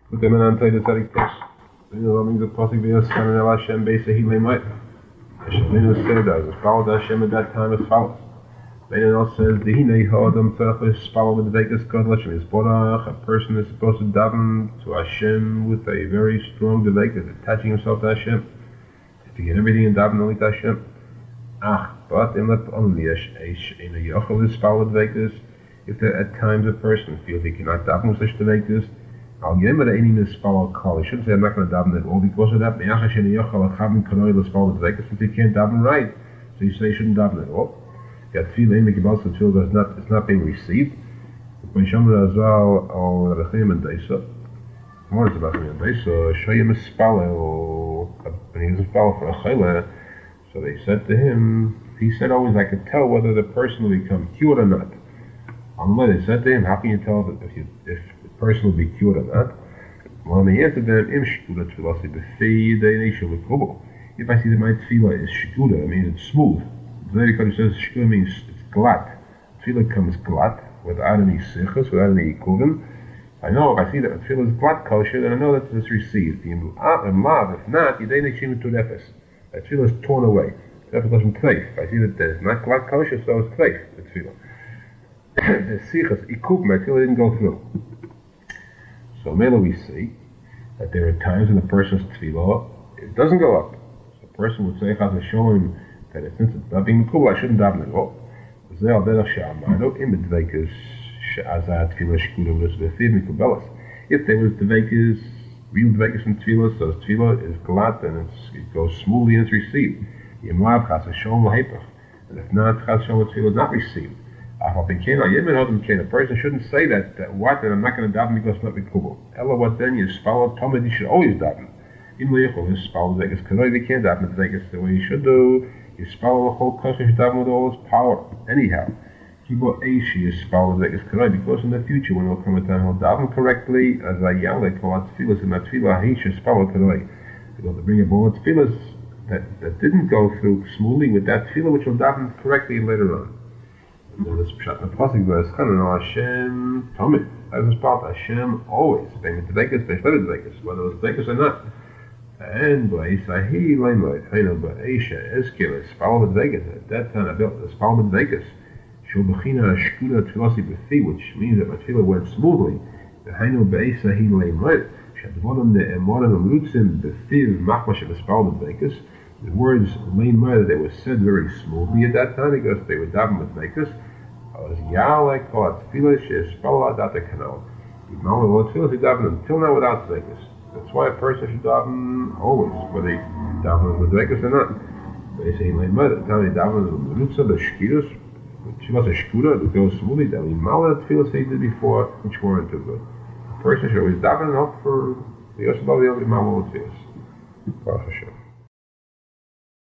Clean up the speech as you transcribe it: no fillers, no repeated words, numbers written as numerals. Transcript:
Put them in Antay the Tzadik Tos. You know, loving the Pasik V'yos Chanan El Hashem Beisahi Le'mayt. Hashem said that as followed Hashem at that time as follows. Benin says, Dehinei Ha'adam Tzarech L'Spalo V'Dveikus Kodol Hashem Yisborach. A person is supposed to daven to Hashem with a very strong Dveikus, attaching himself to Hashem. To get everything in daven only to Hashem. But in that only in a Yochel L'Spalo V'Dveikus, if there at times a person feels he cannot daven with such Dveikus, I'll give him an any misfollow call. He shouldn't say I'm not going to daven at all because of that. Since he can't daven right, so you say he shouldn't daven at all. Got tefillah, the Kibbutz tefillah is not being received. When Shomer Azal or Rechim and Deisa, what is about Rechim and Deisa? Shoyim mispalel, and he was mispalel for a chayla. So they said to him, he said always, I could tell whether the person will become cured or not. They said to him, how can you tell that if the person will be cured or not? Well, he answered them, if I see that my tefillah is shkuda, it means it's smooth. The Zaydik Kodesh says shkuda means it's glatt. Tefillah comes glatt, without any sichas, without any ikuvim. I know if I see that tefillah is glatt kosher, then I know that it's received. If not, that tefillah is torn away. If I see that it's not glatt kosher, so it's treif, the tefillah. The sichas, ikuv, my tefillah didn't go through. So Mela we see that there are times in the person's tefillah, it doesn't go up. So a person would say, Chaz Hashem, that since it's not being mikubal, I shouldn't daven at all. If there was dveikus, real dveikus from tefillah, so tefillah is glatt and it goes smoothly and it's received. And if not, Chaz Hashem, tefillah is not received. A person shouldn't say that I'm not going to daven because it's not mikubal. Ella, what then? You follow Talmud, you should always daven. Even though you follow the Vegas, because you can't daven the Vegas the way you should do. You follow the whole kosher, you daven with all his power. Anyhow, Kibo Eishi is follow the Vegas, because in the future, when he'll come at time, he'll daven correctly, as I yell, they call it tefillas, and that tefillah, he should follow Karoi. They're going to bring up all the tefillas that didn't go through smoothly with that tefillah, which will daven correctly later on. And then this pshat in the pasuk verse, Chanan Hashem Tomit. As is part Hashem always. Whether it was Dveikus or not. And Ba'Isahi Leimot, Haino Ba'Isha, Eskil, Spal Dveikus. At that time I built the Spal Dveikus. Shobachina Shkuda Tfilosi B'Fi, which means that my tefillah went smoothly. The Haino Ba'Isahi Leimot. Shadvonim the Emorim Amrutzim B'Fi Machmash of the Spal Dveikus. The words Leimot, they were said very smoothly at that time because they were daven with Dveikus. As Yahweh called tefillah shespala data kanal. You know what tefillah he daven until now without dveikus. That's why a person should daven always, whether they daven with dveikus or not. They say in the time they daven with the the shkiras, she was a shkura that goes smoothly. That we mala tefillah they did before, which weren't too good. A person should always daven and hope for the Yosef Bali of Imam Tefillah.